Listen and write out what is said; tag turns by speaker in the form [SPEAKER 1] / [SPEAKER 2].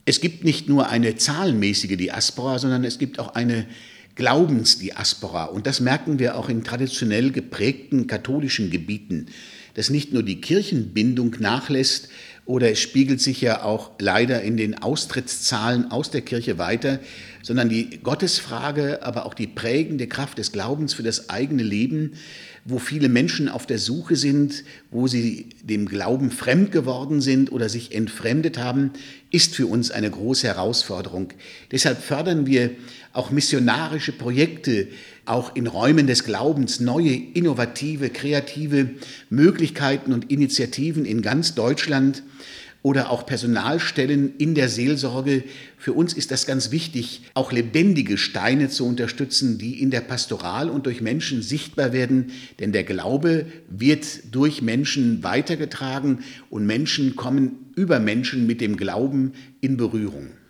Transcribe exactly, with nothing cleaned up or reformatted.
[SPEAKER 1] Es gibt nicht nur eine zahlenmäßige Diaspora, sondern es gibt auch eine Glaubensdiaspora. Und das merken wir auch in traditionell geprägten katholischen Gebieten, dass nicht nur die Kirchenbindung nachlässt, oder es spiegelt sich ja auch leider in den Austrittszahlen aus der Kirche weiter, sondern die Gottesfrage, aber auch die prägende Kraft des Glaubens für das eigene Leben, wo viele Menschen auf der Suche sind, wo sie dem Glauben fremd geworden sind oder sich entfremdet haben, ist für uns eine große Herausforderung. Deshalb fördern wir auch missionarische Projekte, auch in Räumen des Glaubens, neue, innovative, kreative Möglichkeiten und Initiativen in ganz Deutschland oder auch Personalstellen in der Seelsorge. Für uns ist das ganz wichtig, auch lebendige Steine zu unterstützen, die in der Pastoral und durch Menschen sichtbar werden, denn der Glaube wird durch Menschen weitergetragen und Menschen kommen über Menschen mit dem Glauben in Berührung.